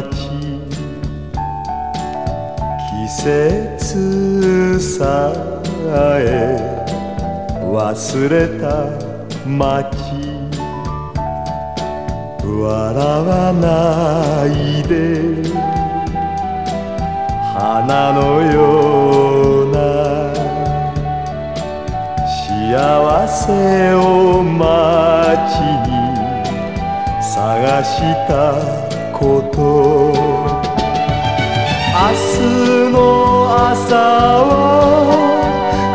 季節さえ忘れた街笑わないで花のような幸せを街に探したこと